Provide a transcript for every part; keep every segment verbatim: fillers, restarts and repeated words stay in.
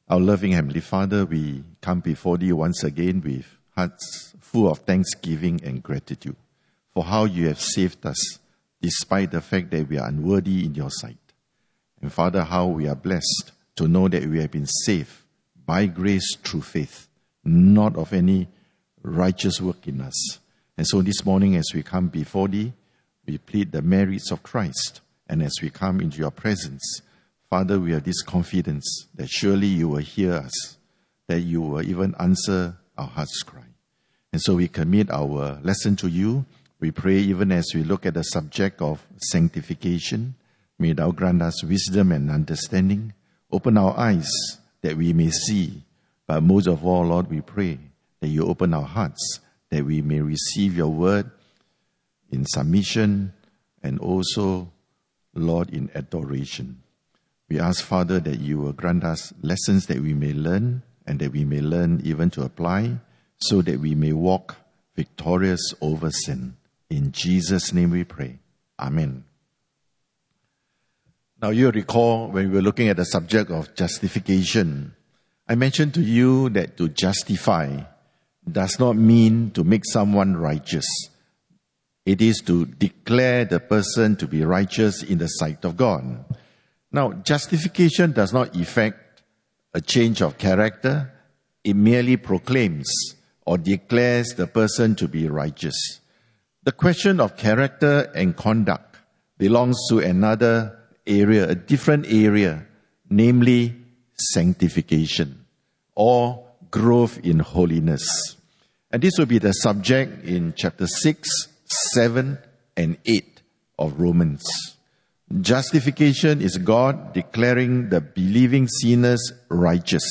Our loving Heavenly Father, we come before Thee once again with hearts full of thanksgiving and gratitude for how You have saved us, despite the fact that we are unworthy in Your sight. And Father, how we are blessed to know that we have been saved by grace through faith, not of any righteous work in us. And so this morning as we come before Thee, we plead the merits of Christ. And as we come into Your presence, Father, we have this confidence that surely You will hear us, that You will even answer our heart's cry. And so we commit our lesson to You. We pray even as we look at the subject of sanctification, may Thou grant us wisdom and understanding. Open our eyes that we may see. But most of all, Lord, we pray that You open our hearts, that we may receive Your word in submission and also, Lord, in adoration. We ask, Father, that You will grant us lessons that we may learn and that we may learn even to apply so that we may walk victorious over sin. In Jesus' name we pray. Amen. Now you recall when we were looking at the subject of justification, I mentioned to you that to justify does not mean to make someone righteous. It is to declare the person to be righteous in the sight of God. Now, justification does not effect a change of character. It merely proclaims or declares the person to be righteous. The question of character and conduct belongs to another area, a different area, namely sanctification or growth in holiness. And this will be the subject in chapter six, seven, and eight of Romans. Justification is God declaring the believing sinners righteous.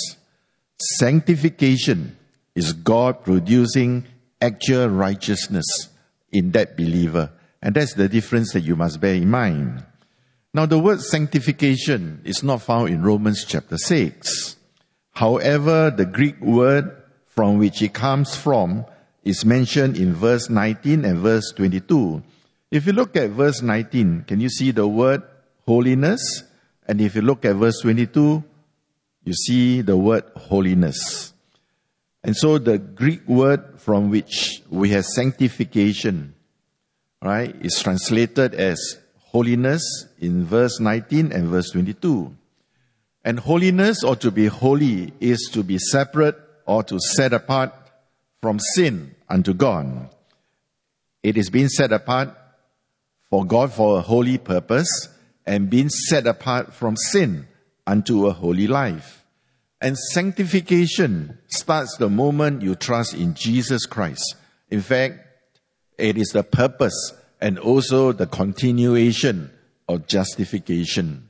Sanctification is God producing actual righteousness in that believer. And that's the difference that you must bear in mind. Now, the word sanctification is not found in Romans chapter six. However, the Greek word from which it comes from is mentioned in verse nineteen and verse twenty-two. If you look at verse nineteen, can you see the word holiness? And if you look at verse twenty-two, you see the word holiness. And so the Greek word from which we have sanctification, right, is translated as holiness in verse nineteen and verse twenty-two. And holiness, or to be holy, is to be separate or to set apart from sin unto God. It is being set apart for God for a holy purpose and being set apart from sin unto a holy life. And sanctification starts the moment you trust in Jesus Christ. In fact, it is the purpose and also the continuation of justification.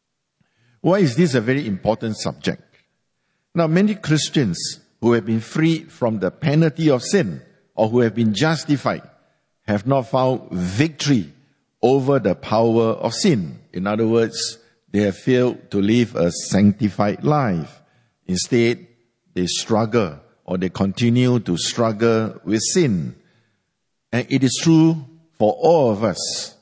Why is this a very important subject? Now, many Christians who have been freed from the penalty of sin or who have been justified have not found victory over the power of sin. In other words, they have failed to live a sanctified life. Instead, they struggle or they continue to struggle with sin. And it is true for all of us.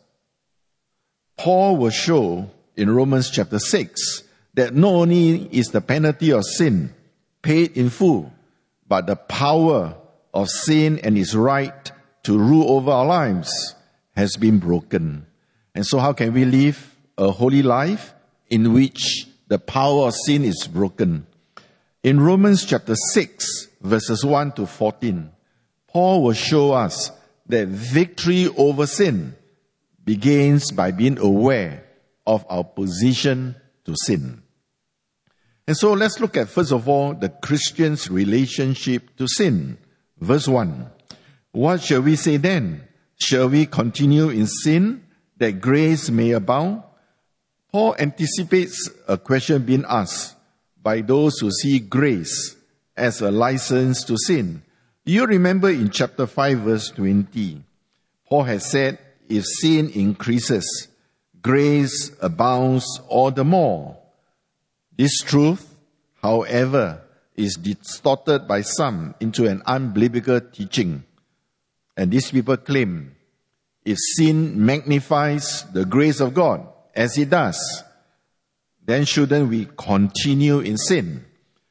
Paul will show in Romans chapter six that not only is the penalty of sin paid in full, but the power of sin and its right to rule over our lives has been broken. And so how can we live a holy life in which the power of sin is broken? In Romans chapter six, verses one to fourteen, Paul will show us that victory over sin begins by being aware of our position to sin. And so let's look at, first of all, the Christian's relationship to sin. Verse one. What shall we say then? Shall we continue in sin that grace may abound? Paul anticipates a question being asked by those who see grace as a license to sin. You remember in chapter five, verse twenty, Paul has said, if sin increases, grace abounds all the more. This truth, however, is distorted by some into an unbiblical teaching. And these people claim, if sin magnifies the grace of God, as it does, then shouldn't we continue in sin?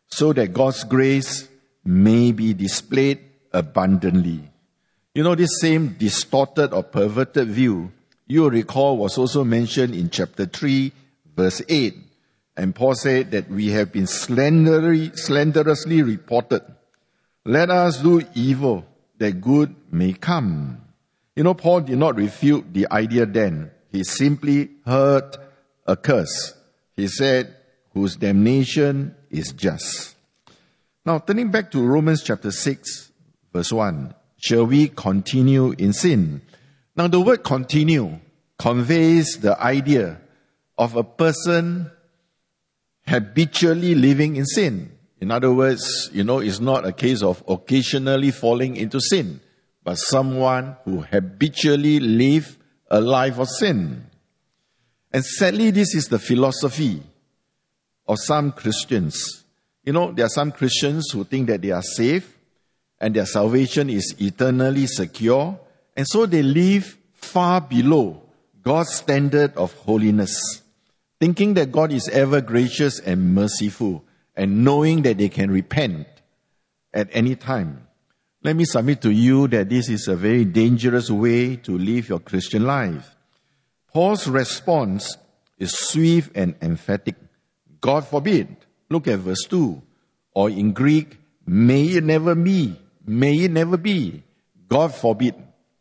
so that God's grace may be displayed abundantly. You know, this same distorted or perverted view, you recall, was also mentioned in chapter three, verse eight. And Paul said that we have been slenderly, slanderously reported. Let us do evil, that good may come. You know, Paul did not refute the idea then. He simply heard a curse. He said, whose damnation is just. Now, turning back to Romans chapter six, verse one. Shall we continue in sin? Now, the word continue conveys the idea of a person habitually living in sin. In other words, you know, it's not a case of occasionally falling into sin, but someone who habitually live a life of sin. And sadly, this is the philosophy of some Christians. You know, there are some Christians who think that they are safe and their salvation is eternally secure, and so they live far below God's standard of holiness, thinking that God is ever gracious and merciful, and knowing that they can repent at any time. Let me submit to you that this is a very dangerous way to live your Christian life. Paul's response is swift and emphatic. God forbid. Look at verse two. Or in Greek, may it never be. May it never be. God forbid.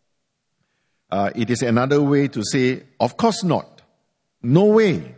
Uh, it is another way to say, of course not. No way.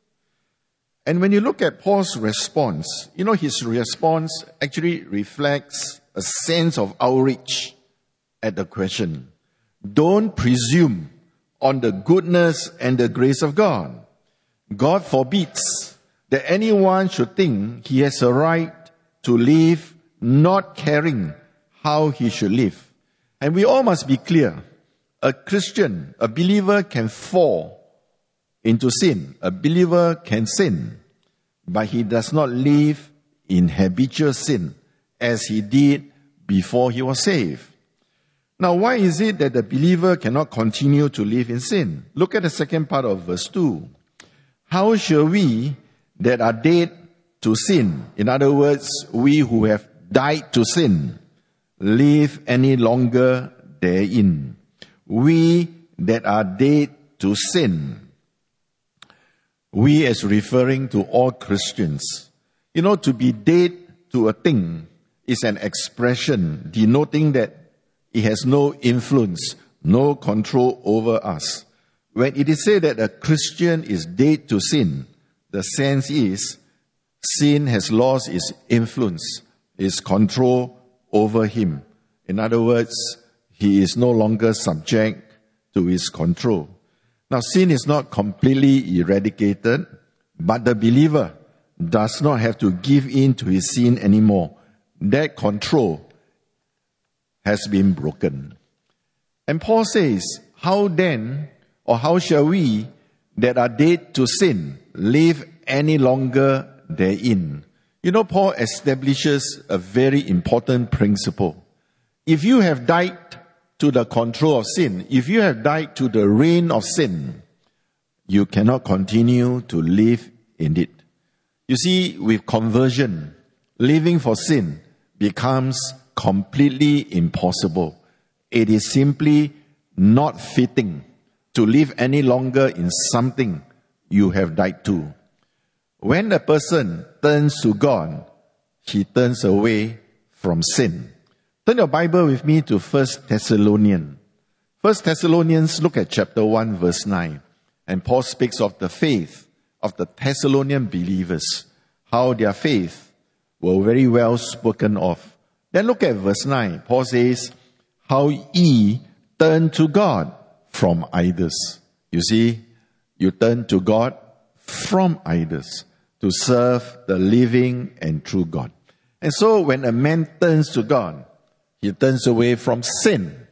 And when you look at Paul's response, you know, his response actually reflects a sense of outrage at the question. Don't presume on the goodness and the grace of God. God forbids that anyone should think he has a right to live not caring how he should live. And we all must be clear. A Christian, a believer can fall into sin. A believer can sin, but he does not live in habitual sin as he did before he was saved. Now, why is it that the believer cannot continue to live in sin? Look at the second part of verse two. How shall we that are dead to sin, in other words, we who have died to sin, live any longer therein? We that are dead to sin. We as referring to all Christians. You know, to be dead to a thing is an expression denoting that it has no influence, no control over us. When it is said that a Christian is dead to sin, the sense is sin has lost its influence, its control over him. In other words, he is no longer subject to his control. Now, sin is not completely eradicated, but the believer does not have to give in to his sin anymore. That control has been broken. And Paul says, how then, or how shall we that are dead to sin live any longer therein? You know, Paul establishes a very important principle. If you have died to the control of sin, if you have died to the reign of sin, you cannot continue to live in it. You see, with conversion, living for sin becomes completely impossible. It is simply not fitting to live any longer in something you have died to. When a person turns to God, he turns away from sin. Turn your Bible with me to First Thessalonians. First Thessalonians, look at chapter one, verse nine. And Paul speaks of the faith of the Thessalonian believers, how their faith were very well spoken of. Then look at verse nine. Paul says, how ye turn to God from idols. You see, you turn to God from idols to serve the living and true God. And so when a man turns to God, he turns away from sin.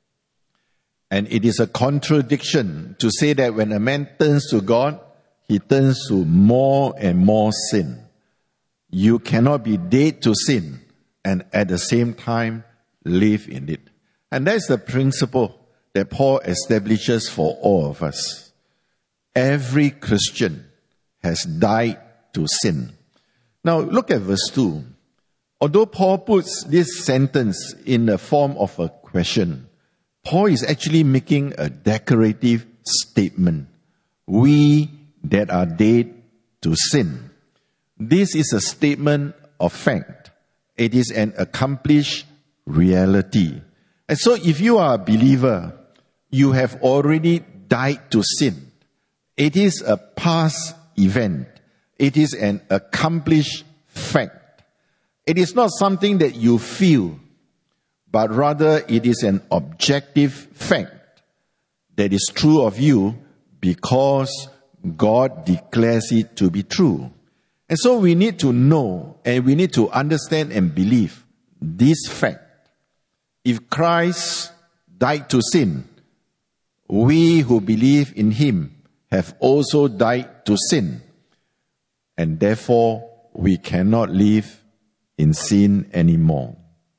And it is a contradiction to say that when a man turns to God, he turns to more and more sin. You cannot be dead to sin and at the same time live in it. And that's the principle that Paul establishes for all of us. Every Christian has died to sin. Now look at verse two. Although Paul puts this sentence in the form of a question, Paul is actually making a declarative statement. We that are dead to sin. This is a statement of fact. It is an accomplished reality. And so if you are a believer, you have already died to sin. It is a past event. It is an accomplished fact. It is not something that you feel, but rather it is an objective fact that is true of you because God declares it to be true. And so we need to know and we need to understand and believe this fact. If Christ died to sin, we who believe in him have also died to sin. And therefore, we cannot live in sin anymore.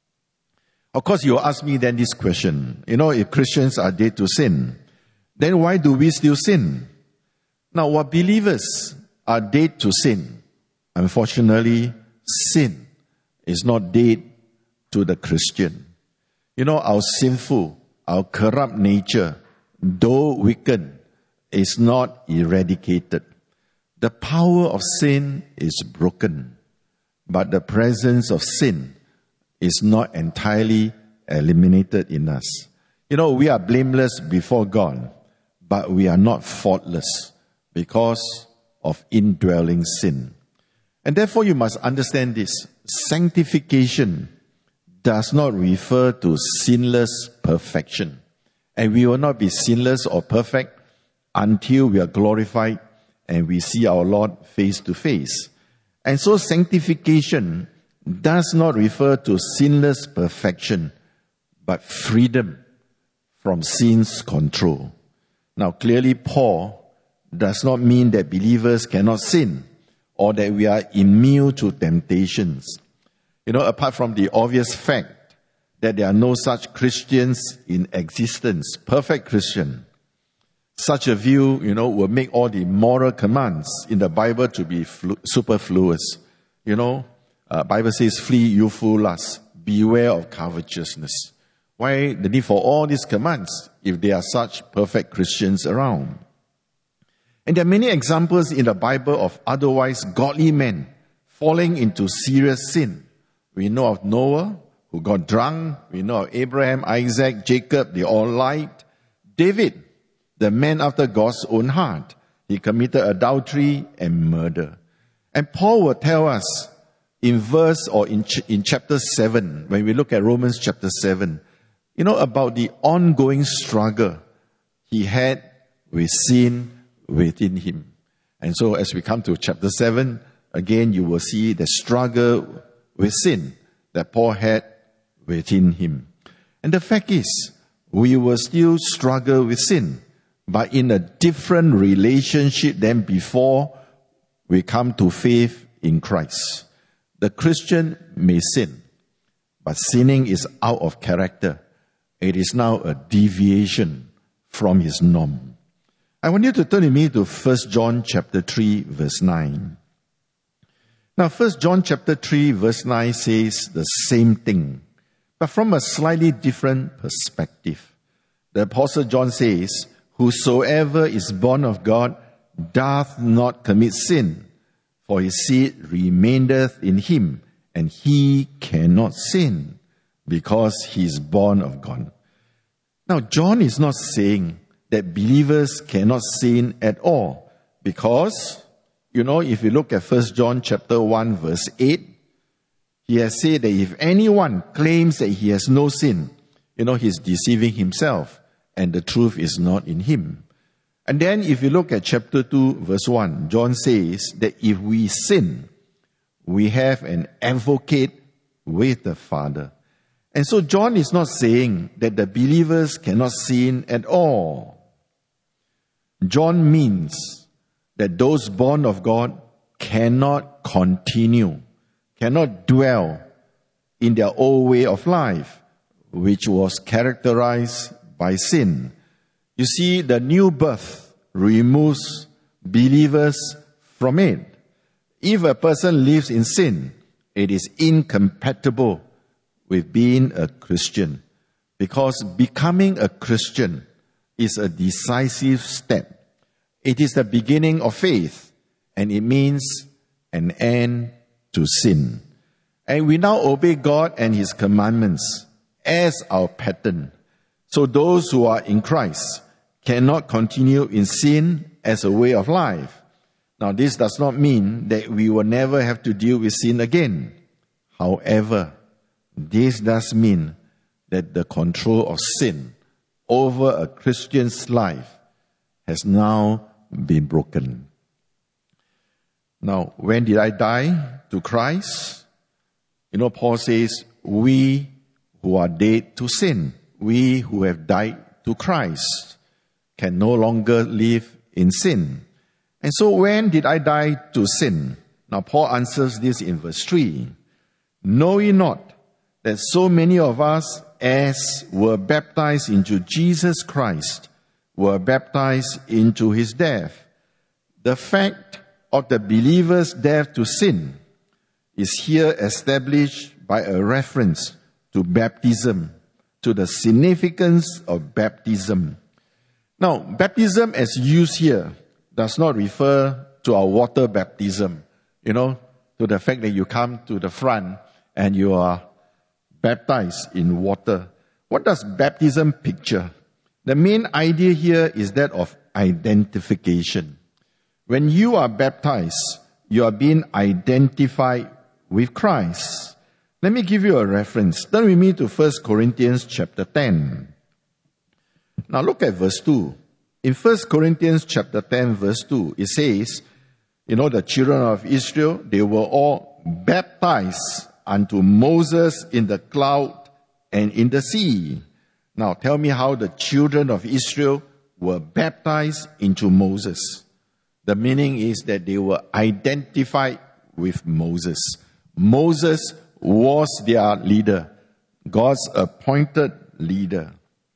Of course, you ask me then this question. You know, if Christians are dead to sin, then why do we still sin? Now, what believers are dead to sin, unfortunately, sin is not dead to the Christian. You know, our sinful, our corrupt nature, though weakened, is not eradicated. The power of sin is broken, but the presence of sin is not entirely eliminated in us. You know, we are blameless before God, but we are not faultless because of indwelling sin. And therefore you must understand this. Sanctification does not refer to sinless perfection. And we will not be sinless or perfect until we are glorified and we see our Lord face to face. And so sanctification does not refer to sinless perfection, but freedom from sin's control. Now clearly Paul does not mean that believers cannot sin or that we are immune to temptations. You know, apart from the obvious fact that there are no such Christians in existence, perfect Christian, such a view, you know, will make all the moral commands in the Bible to be flu- superfluous. You know, uh, Bible says, flee youthful lust, beware of covetousness. Why the need for all these commands if there are such perfect Christians around? And there are many examples in the Bible of otherwise godly men falling into serious sin. We know of Noah, who got drunk. We know of Abraham, Isaac, Jacob, they all lied. David, the man after God's own heart, he committed adultery and murder. And Paul will tell us in verse or in, ch- in chapter seven, when we look at Romans chapter seven, you know, about the ongoing struggle he had with sin within him. And so as we come to chapter seven, again, you will see the struggle with sin that Paul had within him. And the fact is, we will still struggle with sin, but in a different relationship than before we come to faith in Christ. The Christian may sin, but sinning is out of character. It is now a deviation from his norm. I want you to turn with me to First John chapter three, verse nine. Now, First John chapter three, verse nine says the same thing, but from a slightly different perspective. The Apostle John says, whosoever is born of God doth not commit sin, for his seed remaineth in him, and he cannot sin, because he is born of God. Now, John is not saying that believers cannot sin at all, because, you know, if you look at First John chapter one, verse eight, he has said that if anyone claims that he has no sin, you know, he's deceiving himself, and the truth is not in him. And then if you look at chapter two, verse one, John says that if we sin, we have an advocate with the Father. And so John is not saying that the believers cannot sin at all. John means that those born of God cannot continue, cannot dwell in their old way of life, which was characterized by sin. You see, the new birth removes believers from it. If a person lives in sin, it is incompatible with being a Christian, because becoming a Christian is a decisive step. It is the beginning of faith, and it means an end to sin. And we now obey God and His commandments as our pattern. So those who are in Christ cannot continue in sin as a way of life. Now, this does not mean that we will never have to deal with sin again. However, this does mean that the control of sin over a Christian's life has now been broken. Now, when did I die to Christ? You know, Paul says, we who are dead to sin, we who have died to Christ, can no longer live in sin. And so when did I die to sin? Now, Paul answers this in verse three. Know ye not that so many of us as were baptized into Jesus Christ were baptized into His death? The fact of the believer's death to sin is here established by a reference to baptism, to the significance of baptism. Now, baptism as used here does not refer to our water baptism, you know, to the fact that you come to the front and you are baptized in water. What does baptism picture? The main idea here is that of identification. When you are baptized, you are being identified with Christ. Let me give you a reference. Turn with me to First Corinthians chapter ten. Now look at verse two. In First Corinthians chapter ten, verse two, it says, you know, the children of Israel, they were all baptized unto Moses in the cloud and in the sea. Now tell me how the children of Israel were baptized into Moses. The meaning is that they were identified with Moses. Moses was their leader, God's appointed leader.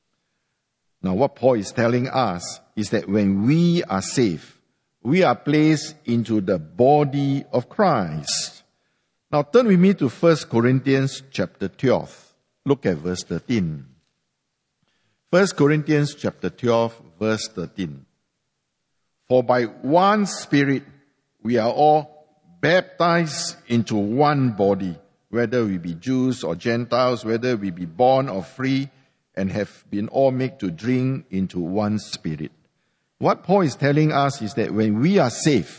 Now what Paul is telling us is that when we are saved, we are placed into the body of Christ. Now turn with me to First Corinthians chapter twelve. Look at verse thirteen. First Corinthians chapter twelve, verse thirteen. For by one Spirit we are all baptized into one body, whether we be Jews or Gentiles, whether we be born or free, and have been all made to drink into one Spirit. What Paul is telling us is that when we are saved,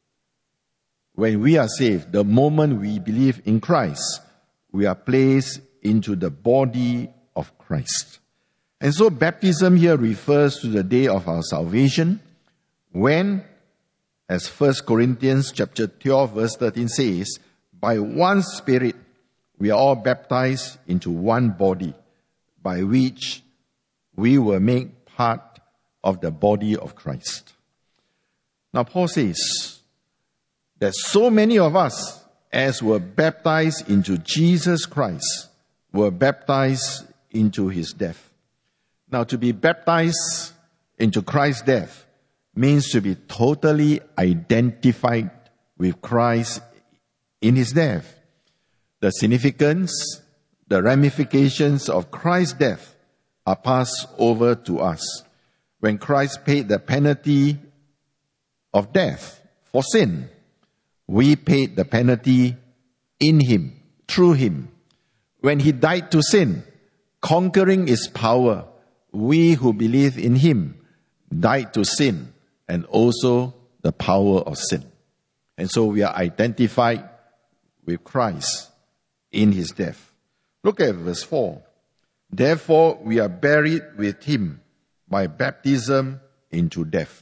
when we are saved, the moment we believe in Christ, we are placed into the body of Christ. And so baptism here refers to the day of our salvation, when, as First Corinthians chapter twelve, verse thirteen says, by one Spirit we are all baptized into one body, by which we were made part of the body of Christ. Now Paul says that so many of us, as were baptized into Jesus Christ, were baptized into His death. Now to be baptized into Christ's death means to be totally identified with Christ in His death. The significance, the ramifications of Christ's death are passed over to us. When Christ paid the penalty of death for sin, we paid the penalty in Him, through Him. When He died to sin, conquering its power, we who believe in Him died to sin and also the power of sin. And so we are identified with Christ in His death. Look at verse four. Therefore we are buried with Him by baptism into death.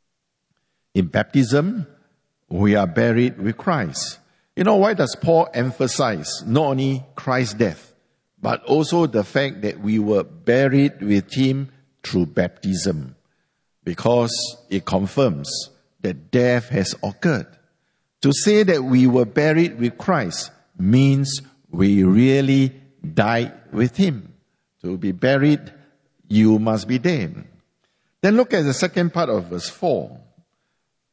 In baptism, we are buried with Christ. You know, why does Paul emphasize not only Christ's death, but also the fact that we were buried with Him through baptism? Because it confirms that death has occurred. To say that we were buried with Christ means we really died with Him. To be buried, you must be dead. Then look at the second part of verse four.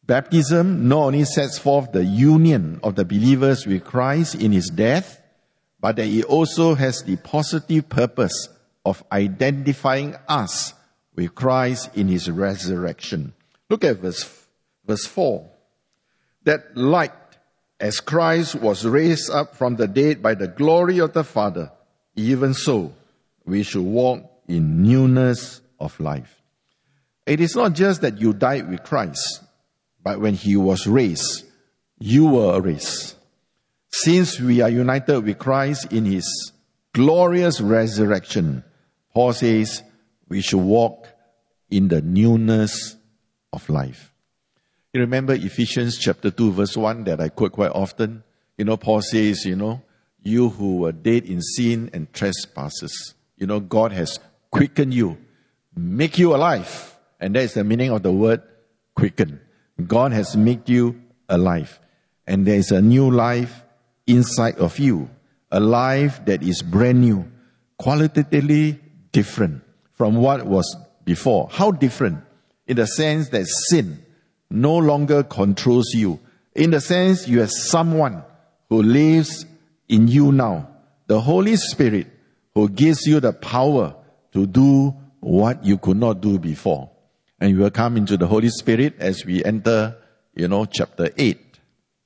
Baptism not only sets forth the union of the believers with Christ in his death, but that it also has the positive purpose of identifying us with Christ in his resurrection. Look at verse, verse four. That like as Christ was raised up from the dead by the glory of the Father, even so we should walk in newness of life. It is not just that you died with Christ, but when he was raised, you were raised. Since we are united with Christ in his glorious resurrection, Paul says we should walk in the newness of life. You remember Ephesians chapter two verse one that I quote quite often? You know, Paul says, you know, you who were dead in sin and trespasses, you know, God has quickened you, make you alive. And that is the meaning of the word quicken. God has made you alive. And there is a new life inside of you. A life that is brand new, qualitatively different from what was before. How different? In the sense that sin no longer controls you. In the sense you have someone who lives in you now. The Holy Spirit who gives you the power to do what you could not do before. And you will come into the Holy Spirit as we enter, you know, chapter eight.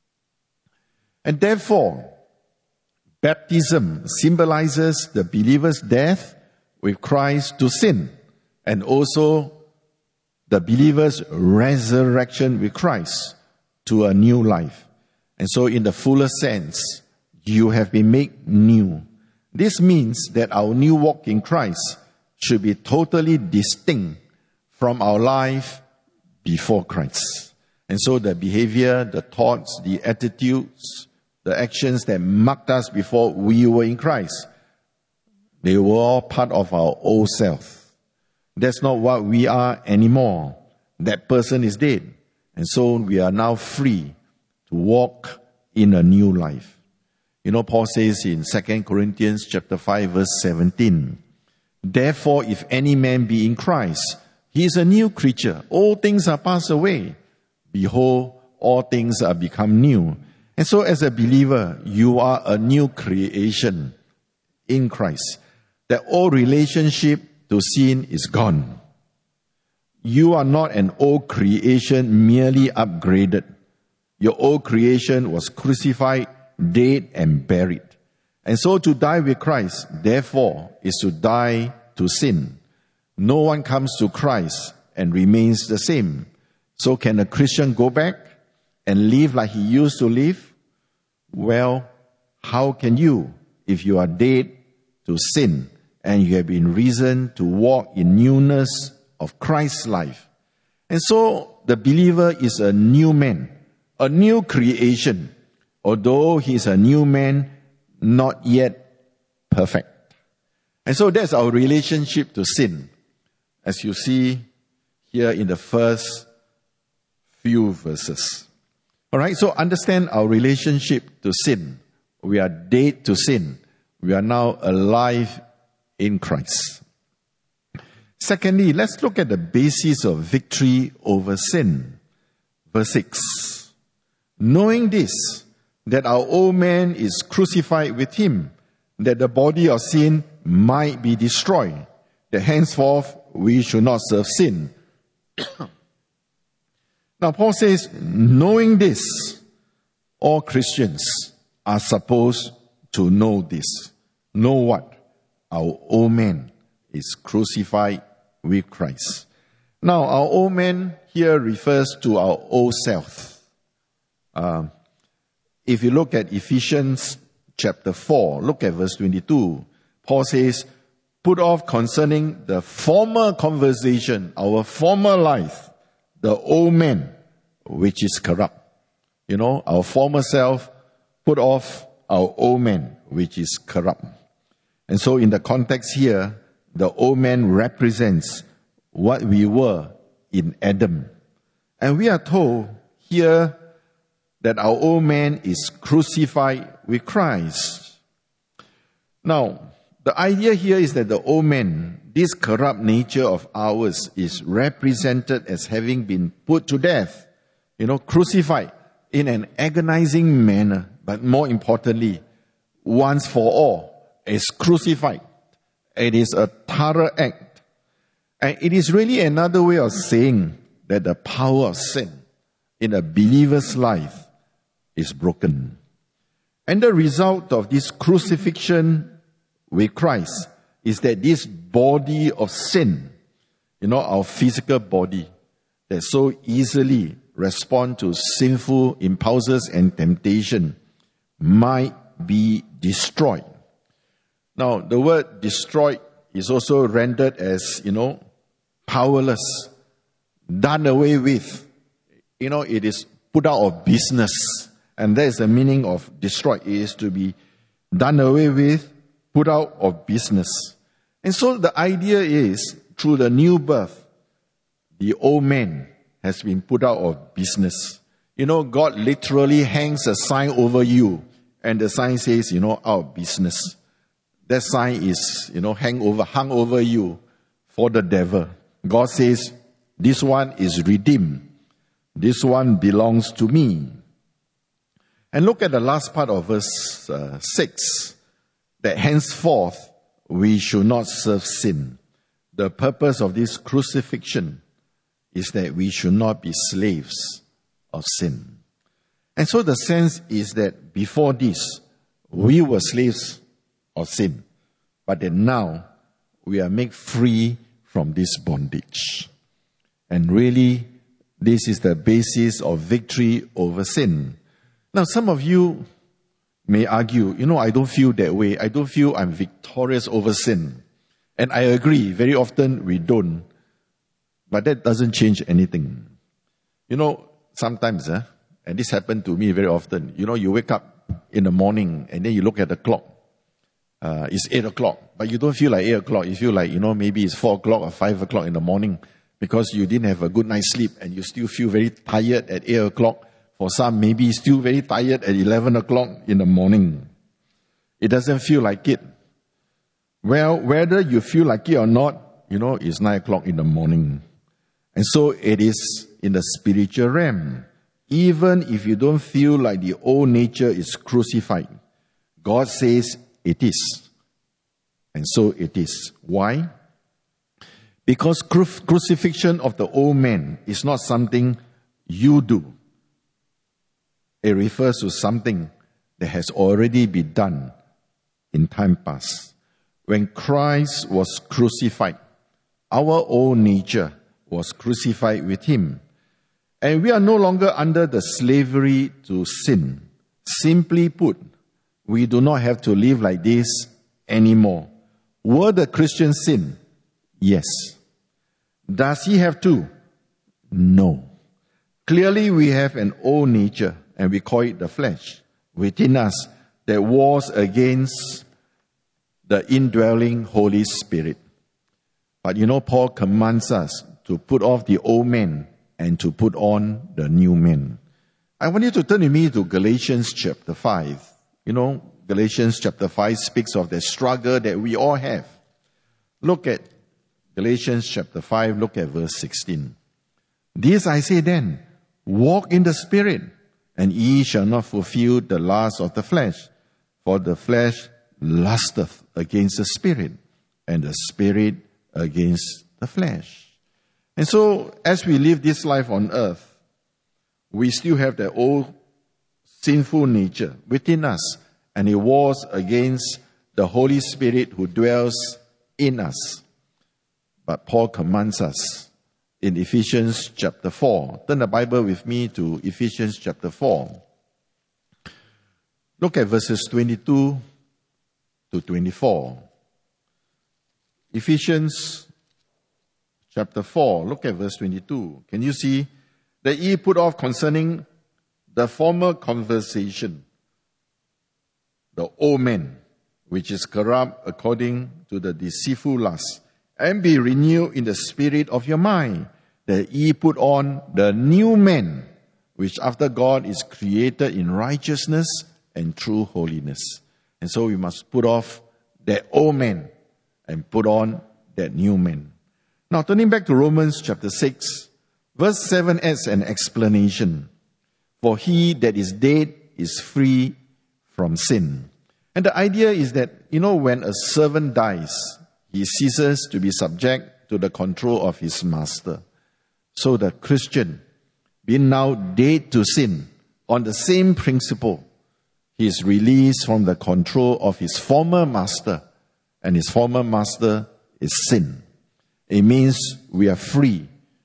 And therefore, baptism symbolizes the believer's death with Christ to sin, and also the believer's resurrection with Christ to a new life. And so in the fuller sense, you have been made new. This means that our new walk in Christ should be totally distinct from our life before Christ. And so the behavior, the thoughts, the attitudes, the actions that marked us before we were in Christ, they were all part of our old self. That's not what we are anymore. That person is dead. And so we are now free to walk in a new life. You know, Paul says in Second Corinthians chapter five verse seventeen, therefore if any man be in Christ, he is a new creature. All things are passed away. Behold, all things are become new. And so as a believer, you are a new creation in Christ. That old relationship to sin is gone. You are not an old creation merely upgraded. Your old creation was crucified, dead, and buried. And so to die with Christ, therefore, is to die to sin. No one comes to Christ and remains the same. So can a Christian go back and live like he used to live? Well, how can you if you are dead to sin and you have been risen to walk in newness of Christ's life? And so the believer is a new man, a new creation, although he is a new man, not yet perfect. And so that's our relationship to sin, as you see here in the first few verses. All right, so understand our relationship to sin. We are dead to sin. We are now alive in Christ. Secondly, let's look at the basis of victory over sin. Verse six. Knowing this, that our old man is crucified with him, that the body of sin might be destroyed, that henceforth we should not serve sin. Now Paul says, knowing this, all Christians are supposed to know this. Know what? Our old man is crucified with Christ. Now our old man here refers to our old self. Uh, if you look at Ephesians chapter four, look at verse twenty-two. Paul says, put off concerning the former conversation, our former life, the old man, which is corrupt. You know, our former self, put off our old man, which is corrupt. And so in the context here, the old man represents what we were in Adam. And we are told here that our old man is crucified with Christ. Now, the idea here is that the old man, this corrupt nature of ours, is represented as having been put to death. you know, crucified in an agonizing manner, but more importantly, once for all, is crucified. It is a thorough act. And it is really another way of saying that the power of sin in a believer's life is broken. And the result of this crucifixion with Christ is that this body of sin, you know, our physical body that so easily respond to sinful impulses and temptation, might be destroyed. Now, the word destroyed is also rendered as, you know, powerless, done away with. You know, it is put out of business. And that is the meaning of destroyed. It is to be done away with, put out of business. And so the idea is, through the new birth, the old man has been put out of business. You know, God literally hangs a sign over you, and the sign says, you know, out of business. That sign is, you know, hang over, hung over you for the devil. God says, this one is redeemed. This one belongs to me. And look at the last part of verse uh, six, that henceforth we should not serve sin. The purpose of this crucifixion is that we should not be slaves of sin. And so the sense is that before this, we were slaves of sin, but that now we are made free from this bondage. And really, this is the basis of victory over sin. Now, some of you may argue, you know, I don't feel that way. I don't feel I'm victorious over sin. And I agree, very often we don't. But that doesn't change anything. You know, sometimes, eh, and this happened to me very often, you know, you wake up in the morning and then you look at the clock. Uh, it's eight o'clock, but you don't feel like eight o'clock. You feel like, you know, maybe it's four o'clock or five o'clock in the morning because you didn't have a good night's sleep and you still feel very tired at eight o'clock. For some, maybe still very tired at eleven o'clock in the morning. It doesn't feel like it. Well, whether you feel like it or not, you know, it's nine o'clock in the morning. And so it is in the spiritual realm. Even if you don't feel like the old nature is crucified, God says it is. And so it is. Why? Because cru- crucifixion of the old man is not something you do. It refers to something that has already been done in time past. When Christ was crucified, our old nature was crucified with him. And we are no longer under the slavery to sin. Simply put, we do not have to live like this anymore. Were the Christian sin? Yes. Does he have to? No. Clearly we have an old nature, and we call it the flesh, within us that wars against the indwelling Holy Spirit. But you know, Paul commands us to put off the old man and to put on the new man. I want you to turn with me to Galatians chapter five. You know, Galatians chapter five speaks of the struggle that we all have. Look at Galatians chapter five, look at verse sixteen. This I say then, walk in the Spirit, and ye shall not fulfill the lust of the flesh. For the flesh lusteth against the Spirit, and the Spirit against the flesh. And so, as we live this life on earth, we still have the old sinful nature within us, and it wars against the Holy Spirit who dwells in us. But Paul commands us in Ephesians chapter four. Turn the Bible with me to Ephesians chapter four. Look at verses twenty-two to twenty-four. Ephesians chapter four, look at verse twenty-two. Can you see? That ye put off concerning the former conversation, the old man, which is corrupt according to the deceitful lust, and be renewed in the spirit of your mind, that ye put on the new man, which after God is created in righteousness and true holiness. And so we must put off that old man and put on that new man. Now turning back to Romans chapter six, verse seven adds an explanation. For he that is dead is free from sin. And the idea is that, you know, when a servant dies, he ceases to be subject to the control of his master. So the Christian, being now dead to sin, on the same principle, he is released from the control of his former master, and his former master is sin. It means we are free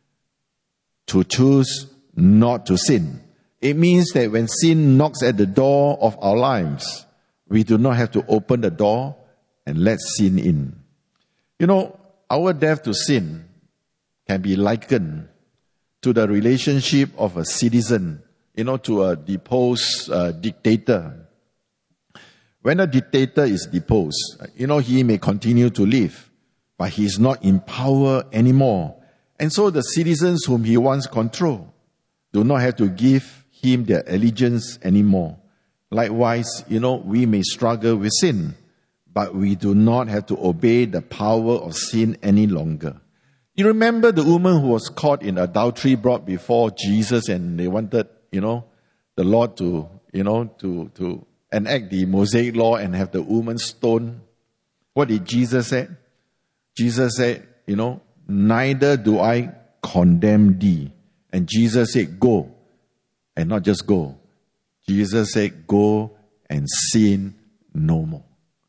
to choose not to sin. It means that when sin knocks at the door of our lives, we do not have to open the door and let sin in. You know, our death to sin can be likened to the relationship of a citizen, you know, to a deposed uh, dictator. When a dictator is deposed, you know, he may continue to live, but he is not in power anymore. And so the citizens whom he once controlled do not have to give him their allegiance anymore. Likewise, you know, we may struggle with sin, but we do not have to obey the power of sin any longer. You remember the woman who was caught in adultery brought before Jesus, and they wanted, you know, the Lord to, you know, to, to enact the Mosaic law and have the woman stoned. What did Jesus say? Jesus said, you know, neither do I condemn thee. And Jesus said, go. And not just go. Jesus said, go and sin no more.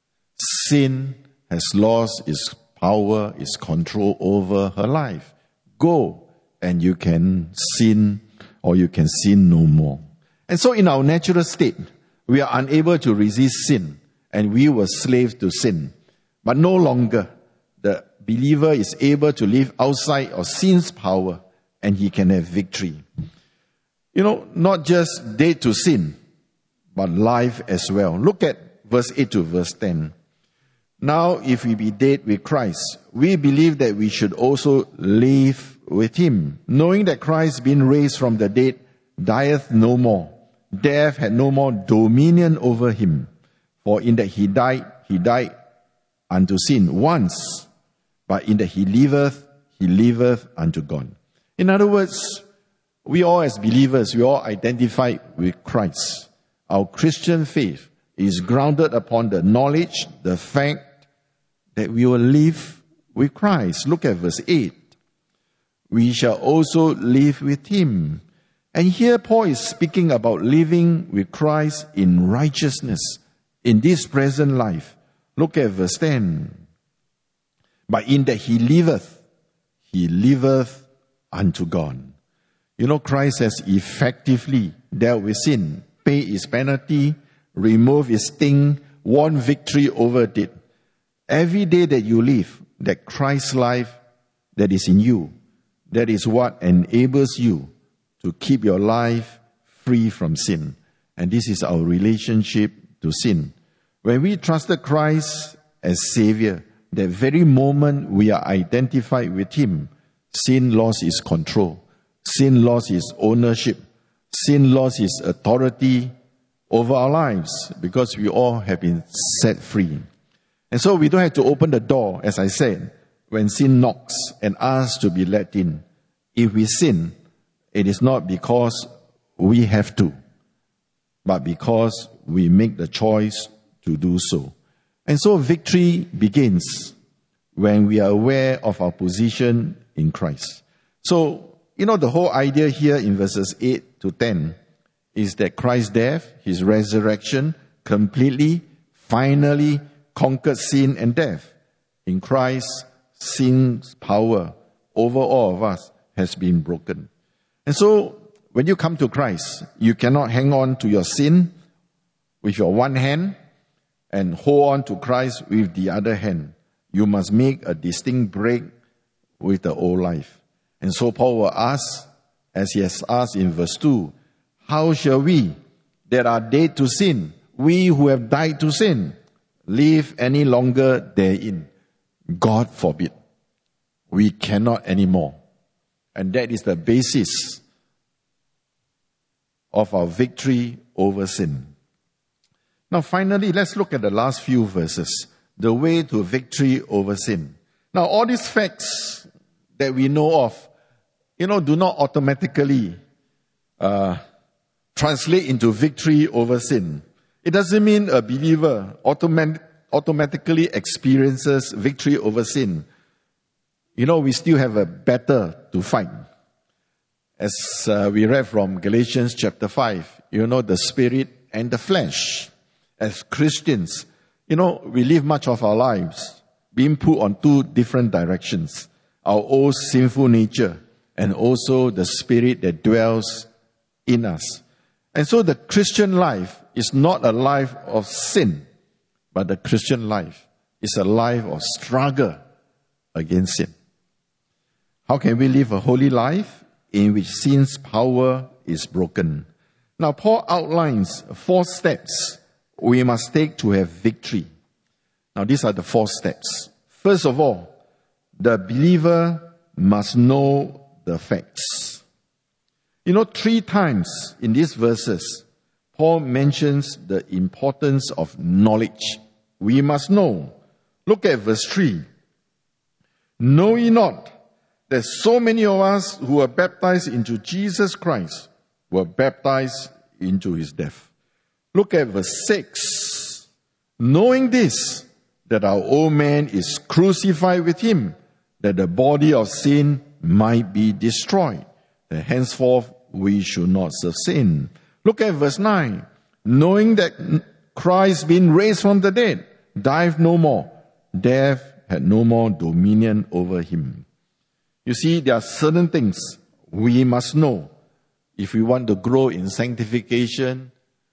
Sin has lost its power, its control over her life. Go and you can sin, or you can sin no more. And so in our natural state, we are unable to resist sin, and we were slaves to sin. But no longer the believer is able to live outside of sin's power, and he can have victory. You know, not just dead to sin, but life as well. Look at verse eight to verse ten. Now, if we be dead with Christ, we believe that we should also live with him, knowing that Christ, being raised from the dead, dieth no more. Death had no more dominion over him. For in that he died, he died unto sin once, but in that he liveth, he liveth unto God. In other words, we all as believers, we all identify with Christ. Our Christian faith is grounded upon the knowledge, the fact that we will live with Christ. Look at verse eight. We shall also live with him. And here Paul is speaking about living with Christ in righteousness in this present life. Look at verse ten. But in that he liveth, he liveth unto God. You know, Christ has effectively dealt with sin, paid its penalty, removed its sting, won victory over it. Every day that you live, that Christ's life that is in you, that is what enables you to keep your life free from sin. And this is our relationship to sin. When we trusted Christ as Savior, that very moment we are identified with him, sin lost its control. Sin lost its ownership. Sin lost its authority over our lives, because we all have been set free. And so we don't have to open the door, as I said, when sin knocks and asks to be let in. If we sin, it is not because we have to, but because we make the choice to do so. And so victory begins when we are aware of our position in Christ. So, you know, the whole idea here in verses eight to ten is that Christ's death, his resurrection, completely, finally conquered sin and death. In Christ, sin's power over all of us has been broken. And so, when you come to Christ, you cannot hang on to your sin with your one hand and hold on to Christ with the other hand. You must make a distinct break with the old life. And so Paul will ask, as he has asked in verse two, how shall we that are dead to sin, we who have died to sin, live any longer therein? God forbid. We cannot anymore. And that is the basis of our victory over sin. Now finally, let's look at the last few verses. The way to victory over sin. Now all these facts that we know of, you know, do not automatically uh, translate into victory over sin. It doesn't mean a believer automatic, automatically experiences victory over sin. You know, we still have a battle to fight. As uh, we read from Galatians chapter five, you know, the spirit and the flesh. As Christians, you know, we live much of our lives being put on two different directions. Our old sinful nature and also the spirit that dwells in us. And so the Christian life is not a life of sin, but the Christian life is a life of struggle against sin. How can we live a holy life in which sin's power is broken? Now, Paul outlines four steps we must take to have victory. Now, these are the four steps. First of all, the believer must know the facts. You know, three times in these verses, Paul mentions the importance of knowledge. We must know. Look at verse three. Know ye not that so many of us who were baptized into Jesus Christ were baptized into his death? Look at verse six. Knowing this, that our old man is crucified with him, that the body of sin might be destroyed, that henceforth we should not serve sin. Look at verse nine. Knowing that Christ being raised from the dead, died no more, death had no more dominion over him. You see, there are certain things we must know if we want to grow in sanctification,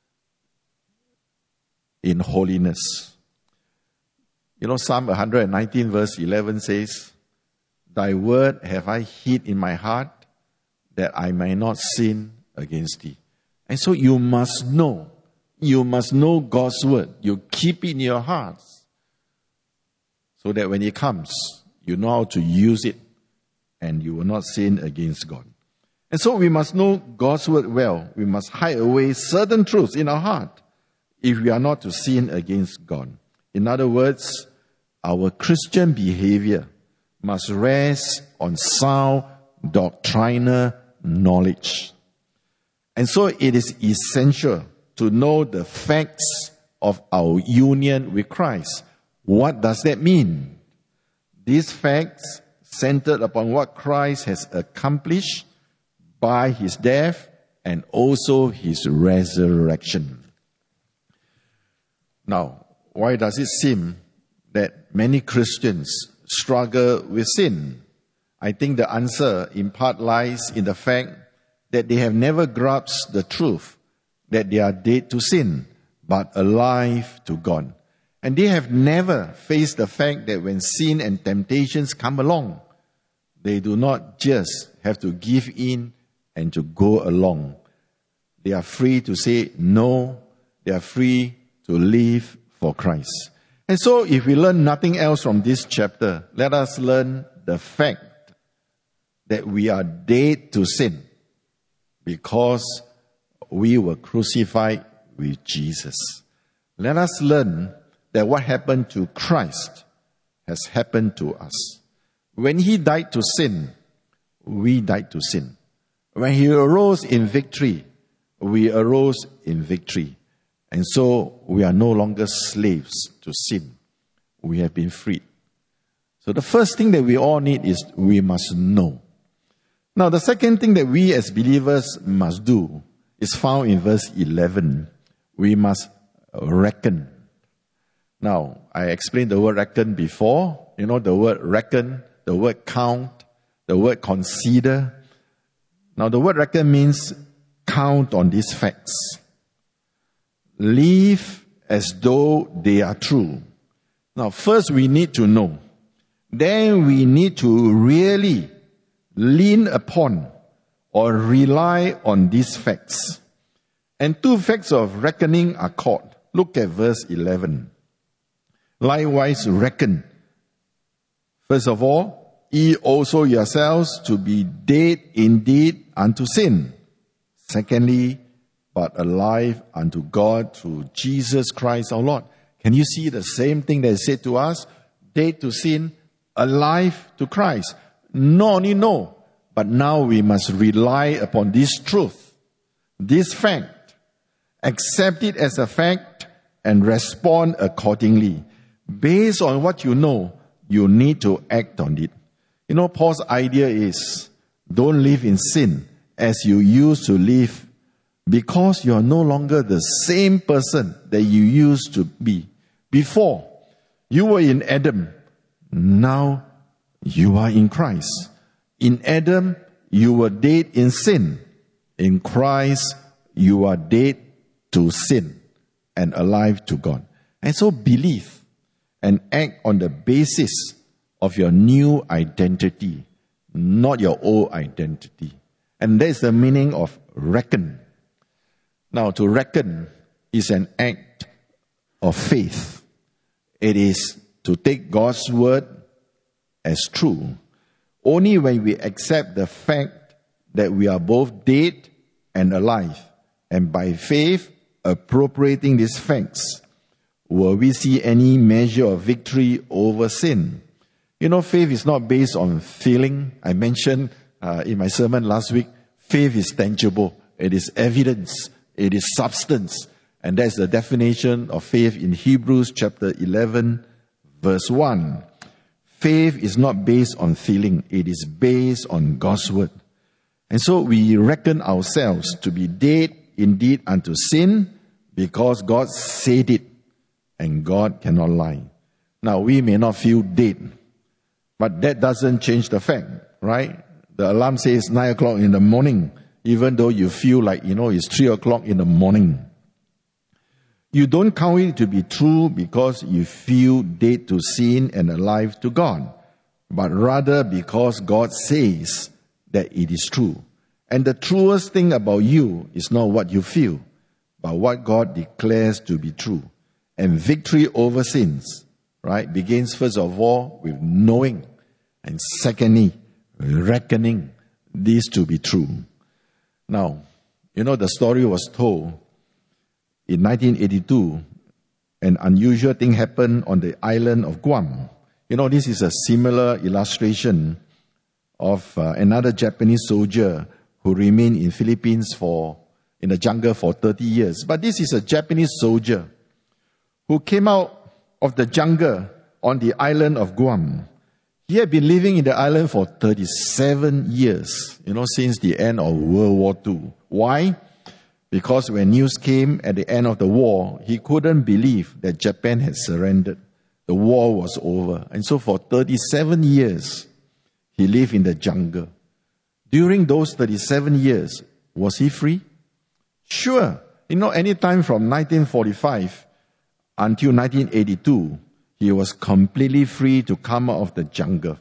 in holiness. You know, Psalm one nineteen verse eleven says, Thy word have I hid in my heart, that I may not sin against thee. And so you must know. You must know God's word. You keep it in your hearts, so that when it comes, you know how to use it, and you will not sin against God. And so we must know God's word well. We must hide away certain truths in our heart if we are not to sin against God. In other words, our Christian behavior must rest on sound doctrinal knowledge. And so it is essential to know the facts of our union with Christ. What does that mean? These facts centered upon what Christ has accomplished by his death and also his resurrection. Now, why does it seem that many Christians struggle with sin? I think the answer in part lies in the fact that they have never grasped the truth that they are dead to sin, but alive to God. And they have never faced the fact that when sin and temptations come along, they do not just have to give in and to go along. They are free to say no. They are free to live for Christ. And so if we learn nothing else from this chapter, let us learn the fact that we are dead to sin because we were crucified with Jesus. Let us learn that what happened to Christ has happened to us. When he died to sin, we died to sin. When he arose in victory, we arose in victory. And so we are no longer slaves to sin. We have been freed. So the first thing that we all need is we must know. Now the second thing that we as believers must do is found in verse eleven. We must reckon. Now, I explained the word reckon before. You know, the word reckon, the word count, the word consider. Now, the word reckon means count on these facts. Live as though they are true. Now, first we need to know. Then we need to really lean upon or rely on these facts. And two facts of reckoning are called. Look at verse eleven. Likewise reckon. First of all, ye also yourselves to be dead indeed unto sin. Secondly, but alive unto God through Jesus Christ our Lord. Can you see the same thing that is said to us? Dead to sin, alive to Christ. Not only know, but now we must rely upon this truth, this fact, accept it as a fact, and respond accordingly. Based on what you know, you need to act on it. You know, Paul's idea is, don't live in sin as you used to live, because you are no longer the same person that you used to be. Before, you were in Adam. Now, you are in Christ. In Adam, you were dead in sin. In Christ, you are dead to sin and alive to God. And so believe and act on the basis of your new identity, not your old identity. And that's the meaning of reckon. Now, to reckon is an act of faith. It is to take God's word as true. Only when we accept the fact that we are both dead and alive, and by faith appropriating these facts, will we see any measure of victory over sin. You know, faith is not based on feeling. I mentioned uh, in my sermon last week, faith is tangible. It is evidence. It is substance. And that's the definition of faith in Hebrews chapter eleven, verse one. Faith is not based on feeling. It is based on God's word. And so we reckon ourselves to be dead indeed unto sin, because God said it, and God cannot lie. Now, we may not feel dead, but that doesn't change the fact, right? The alarm says nine o'clock in the morning, even though you feel like, you know, it's three o'clock in the morning. You don't count it to be true because you feel dead to sin and alive to God, but rather because God says that it is true. And the truest thing about you is not what you feel, but what God declares to be true. And victory over sins, right, begins first of all with knowing, and secondly, reckoning these to be true. Now, you know, the story was told in nineteen eighty-two, an unusual thing happened on the island of Guam. You know, this is a similar illustration of uh, another Japanese soldier who remained in Philippines for, in the jungle for thirty years. But this is a Japanese soldier who came out of the jungle on the island of Guam. He had been living in the island for thirty-seven years, you know, since the end of World War Two. Why? Because when news came at the end of the war, he couldn't believe that Japan had surrendered. The war was over. And so for thirty-seven years, he lived in the jungle. During those thirty-seven years, was he free? Sure. You know, anytime from nineteen forty-five until nineteen eighty-two, he was completely free to come out of the jungle.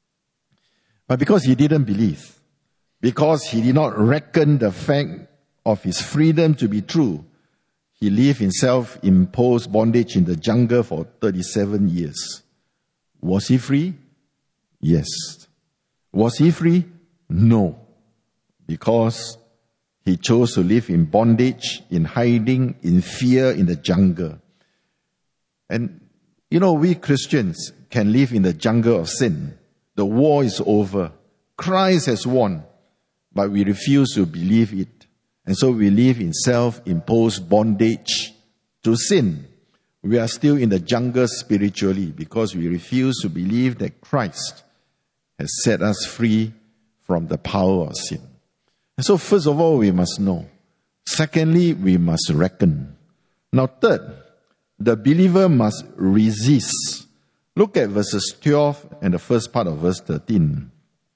But because he didn't believe, because he did not reckon the fact of his freedom to be true, he lived in self-imposed bondage in the jungle for thirty-seven years. Was he free? Yes. Was he free? No. Because he chose to live in bondage, in hiding, in fear in the jungle. And, you know, we Christians can live in the jungle of sin. The war is over. Christ has won. But we refuse to believe it. And so we live in self-imposed bondage to sin. We are still in the jungle spiritually because we refuse to believe that Christ has set us free from the power of sin. And so first of all, we must know. Secondly, we must reckon. Now third, the believer must resist. Look at verses twelve and the first part of verse thirteen.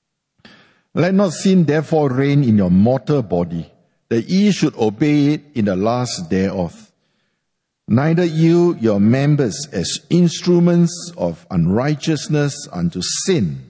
Let not sin therefore reign in your mortal body, that ye should obey it in the last thereof. Neither yield your members as instruments of unrighteousness unto sin.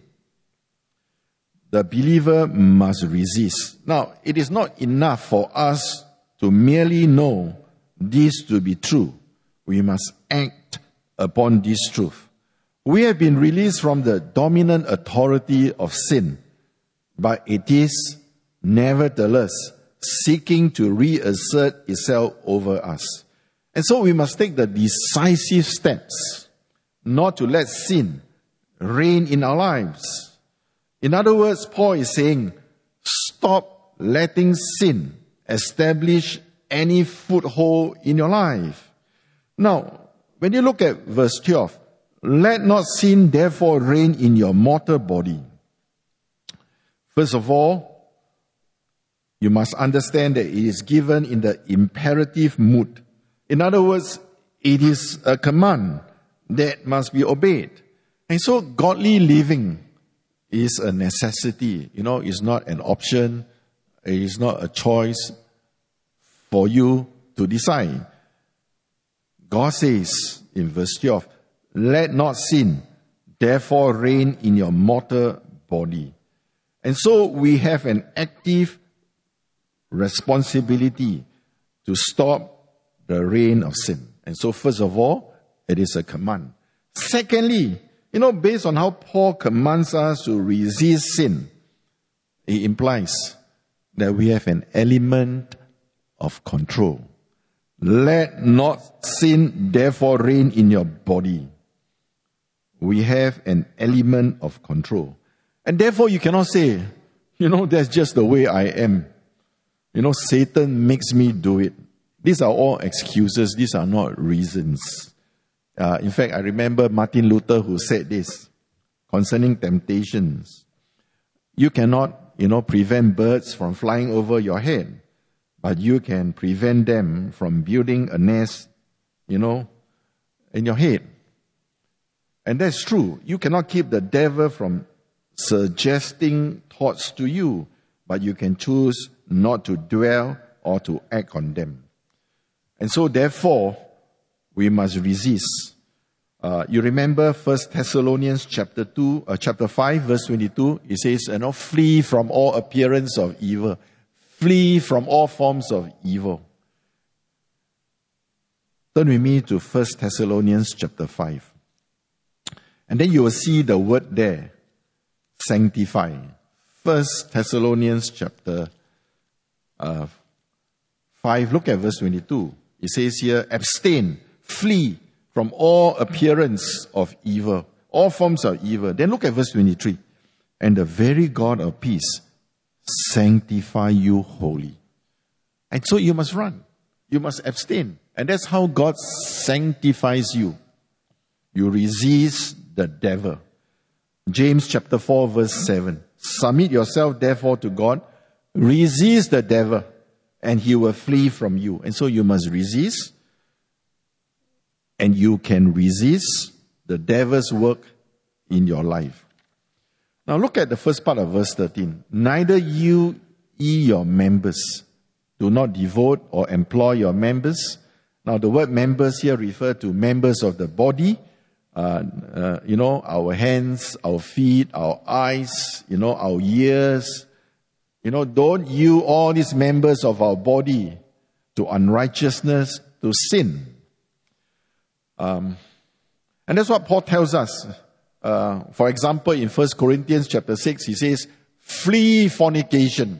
The believer must resist. Now, it is not enough for us to merely know this to be true. We must act upon this truth. We have been released from the dominant authority of sin, but it is nevertheless seeking to reassert itself over us. And so we must take the decisive steps not to let sin reign in our lives. In other words, Paul is saying, stop letting sin establish any foothold in your life. Now, when you look at verse twelve, let not sin therefore reign in your mortal body. First of all, you must understand that it is given in the imperative mood. In other words, it is a command that must be obeyed. And so godly living is a necessity. You know, it's not an option. It is not a choice for you to decide. God says in verse twelve, let not sin therefore reign in your mortal body. And so we have an active responsibility to stop the reign of sin. And so first of all, it is a command. Secondly, you know, based on how Paul commands us to resist sin, it implies that we have an element of control. Let not sin therefore reign in your body. We have an element of control. And therefore you cannot say, you know, that's just the way I am. You know, Satan makes me do it. These are all excuses. These are not reasons. Uh, in fact, I remember Martin Luther who said this concerning temptations. You cannot, you know, prevent birds from flying over your head, but you can prevent them from building a nest, you know, in your head. And that's true. You cannot keep the devil from suggesting thoughts to you, but you can choose not to dwell or to act on them. And so therefore, we must resist. Uh, you remember First Thessalonians chapter two, uh, chapter five, verse twenty-two. It says, "You know, flee from all appearance of evil, flee from all forms of evil." Turn with me to First Thessalonians chapter five, and then you will see the word there, sanctify. First Thessalonians chapter uh, five. Look at verse twenty-two. It says here, abstain, flee from all appearance of evil, all forms of evil. Then look at verse twenty-three. And the very God of peace sanctify you wholly. And so you must run. You must abstain. And that's how God sanctifies you. You resist the devil. James chapter four verse seven. Submit yourself therefore to God. Resist the devil and he will flee from you. And so you must resist. And you can resist the devil's work in your life. Now look at the first part of verse thirteen. Neither you ye your members. Do not devote or employ your members. Now the word members here refer to members of the body. Uh, uh, you know, our hands, our feet, our eyes, you know, our ears. You know, don't you all these members of our body to unrighteousness, to sin. Um, and that's what Paul tells us. Uh, for example, in First Corinthians chapter six, he says, flee fornication.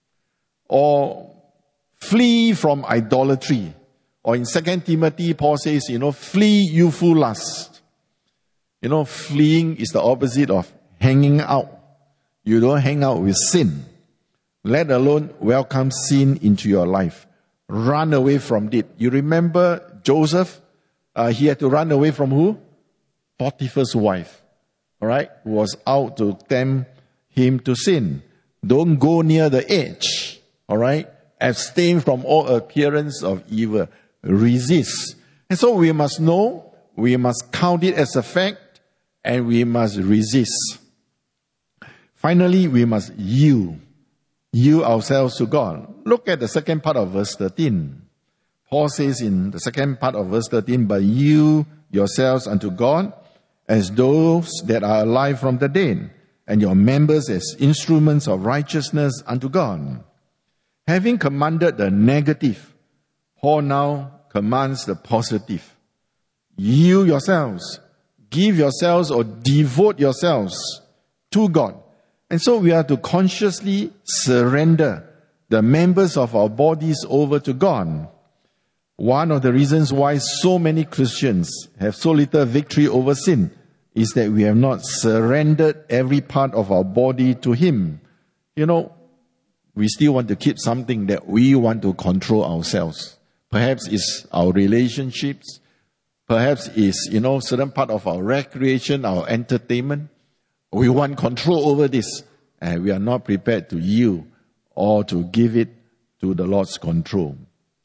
Or flee from idolatry. Or in Second Timothy, Paul says, you know, flee youthful lust. You know, fleeing is the opposite of hanging out. You don't hang out with sin. Let alone welcome sin into your life. Run away from it. You remember Joseph? Uh, he had to run away from who? Potiphar's wife. Alright? Who was out to tempt him to sin. Don't go near the edge. Alright? Abstain from all appearance of evil. Resist. And so we must know, we must count it as a fact, and we must resist. Finally, we must yield. Yield ourselves to God. Look at the second part of verse thirteen. Paul says in the second part of verse thirteen, but yield yourselves unto God as those that are alive from the dead, and your members as instruments of righteousness unto God. Having commanded the negative, Paul now commands the positive. Yield yourselves. Give yourselves or devote yourselves to God. And so we are to consciously surrender the members of our bodies over to God. One of the reasons why so many Christians have so little victory over sin is that we have not surrendered every part of our body to Him. You know, we still want to keep something that we want to control ourselves. Perhaps it's our relationships. Perhaps it's, you know, certain part of our recreation, our entertainment. We want control over this, and we are not prepared to yield or to give it to the Lord's control.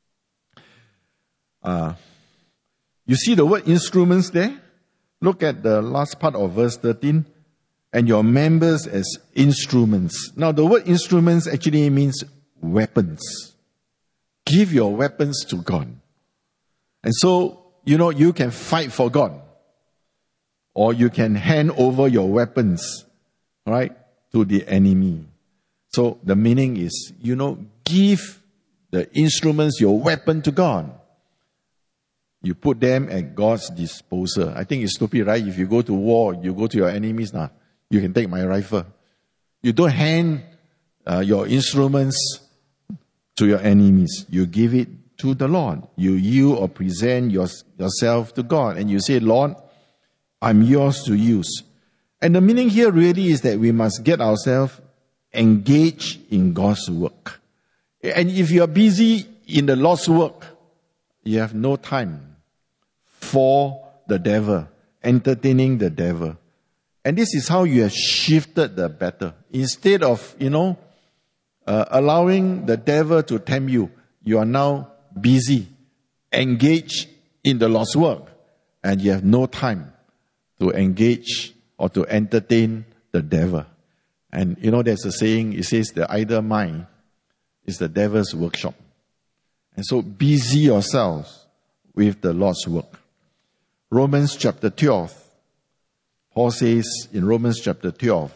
Uh, you see the word instruments there? Look at the last part of verse thirteen. And your members as instruments. Now the word instruments actually means weapons. Give your weapons to God. And so, you know, you can fight for God. Or you can hand over your weapons, right, to the enemy. So the meaning is, you know, give the instruments, your weapon to God. You put them at God's disposal. I think it's stupid, right? If you go to war, you go to your enemies now. You can take my rifle. You don't hand uh, your instruments to your enemies. You give it to the Lord. You yield or present your, yourself to God. And you say, Lord, I'm yours to use. And the meaning here really is that we must get ourselves engaged in God's work. And if you are busy in the Lord's work, you have no time for the devil, entertaining the devil. And this is how you have shifted the battle. Instead of, you know, uh, allowing the devil to tempt you, you are now busy, engaged in the Lord's work. And you have no time to engage or to entertain the devil. And, you know, there's a saying, it says the idle mind is the devil's workshop. And so busy yourselves with the Lord's work. Romans chapter twelve. Paul says in Romans chapter twelve,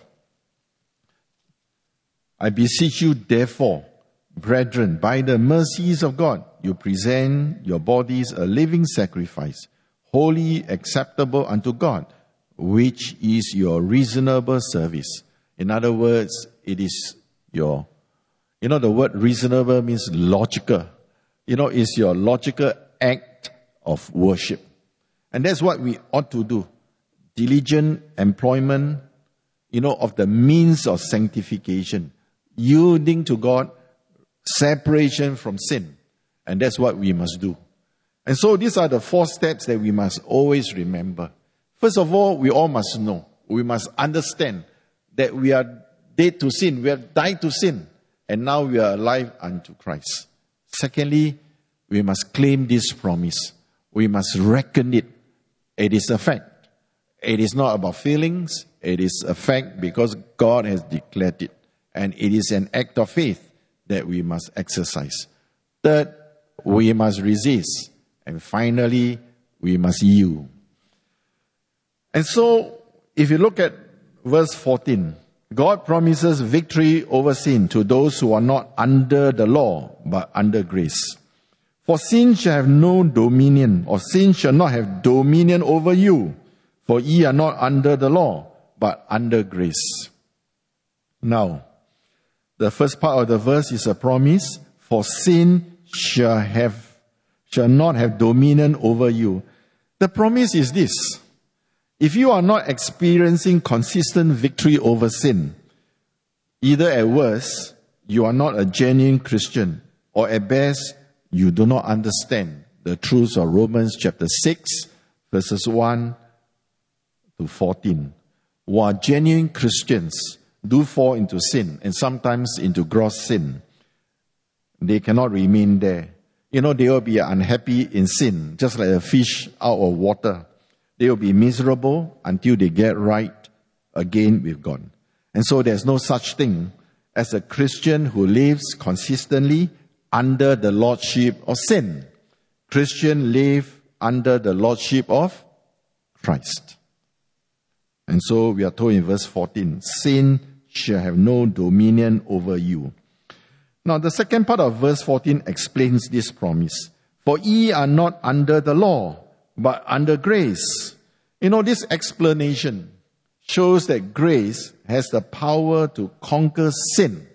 I beseech you therefore, brethren, by the mercies of God, you present your bodies a living sacrifice, holy, acceptable unto God, which is your reasonable service. In other words, it is your, you know, the word reasonable means logical. You know, it's your logical act of worship. And that's what we ought to do. Diligent employment, you know, of the means of sanctification, yielding to God, separation from sin. And that's what we must do. And so these are the four steps that we must always remember. First of all, we all must know, we must understand that we are dead to sin, we have died to sin, and now we are alive unto Christ. Secondly, we must claim this promise. We must reckon it. It is a fact. It is not about feelings. It is a fact because God has declared it. And it is an act of faith that we must exercise. Third, we must resist. And finally, we must yield. And so, if you look at verse fourteen, God promises victory over sin to those who are not under the law, but under grace. For sin shall have no dominion, or sin shall not have dominion over you. For ye are not under the law, but under grace. Now, the first part of the verse is a promise. For sin shall have, shall not have dominion over you. The promise is this. If you are not experiencing consistent victory over sin, either at worst, you are not a genuine Christian, or at best, you do not understand the truths of Romans chapter six, verses one to fourteen. While genuine Christians do fall into sin, and sometimes into gross sin, they cannot remain there. You know, they will be unhappy in sin, just like a fish out of water. They will be miserable until they get right again with God. And so there's no such thing as a Christian who lives consistently under the lordship of sin. Christians live under the lordship of Christ. And so we are told in verse fourteen, sin shall have no dominion over you. Now the second part of verse fourteen explains this promise. For ye are not under the law, but under grace. You know, this explanation shows that grace has the power to conquer sin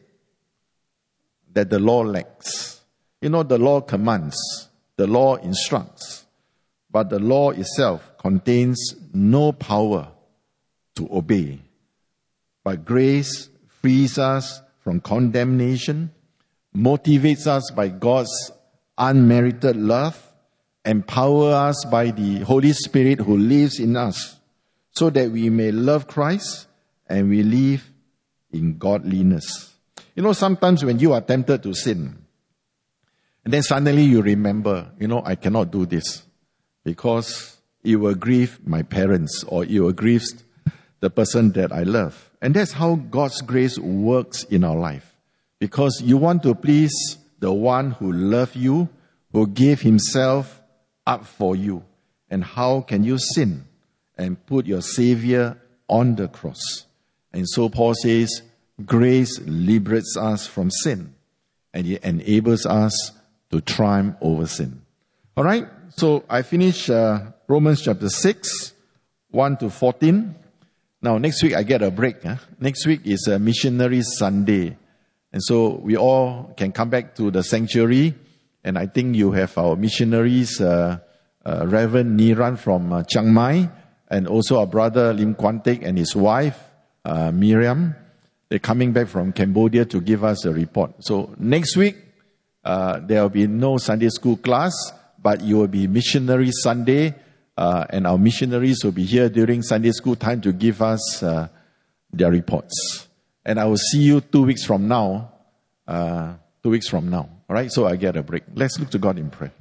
that the law lacks. You know, the law commands, the law instructs, but the law itself contains no power to obey. But grace frees us from condemnation, motivates us by God's unmerited love, empower us by the Holy Spirit who lives in us, so that we may love Christ and we live in godliness. You know, sometimes when you are tempted to sin, and then suddenly you remember, you know, I cannot do this because it will grieve my parents or it will grieve the person that I love. And that's how God's grace works in our life. Because you want to please the one who loved you, who gave himself up for you. And how can you sin and put your Savior on the cross? And so Paul says, grace liberates us from sin and it enables us to triumph over sin. All right, so I finish uh, Romans chapter six, one to fourteen. Now, next week I get a break. Huh? Next week is a missionary Sunday. And so we all can come back to the sanctuary. And I think you have our missionaries, uh, uh, Reverend Niran from uh, Chiang Mai, and also our brother Lim Kwan Tek and his wife, uh, Miriam. They're coming back from Cambodia to give us a report. So next week, uh, there will be no Sunday school class, but you will be missionary Sunday. Uh, and our missionaries will be here during Sunday school time to give us uh, their reports. And I will see you two weeks from now. Uh, two weeks from now. All right, so I get a break. Let's look to God in prayer.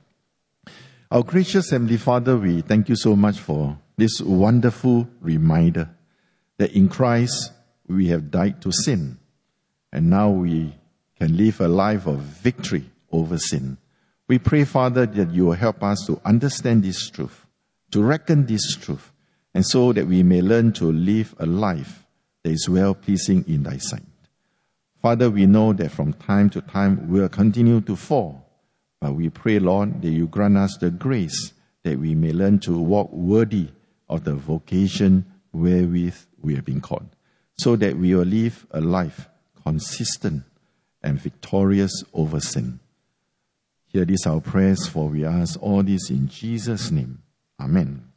Our gracious Heavenly Father, we thank you so much for this wonderful reminder that in Christ we have died to sin. And now we can live a life of victory over sin. We pray, Father, that you will help us to understand this truth, to reckon this truth, and so that we may learn to live a life that is well-pleasing in thy sight. Father, we know that from time to time we will continue to fall, but we pray, Lord, that you grant us the grace that we may learn to walk worthy of the vocation wherewith we have been called, so that we will live a life consistent and victorious over sin. Hear these our prayers, for we ask all this in Jesus' name. Amen.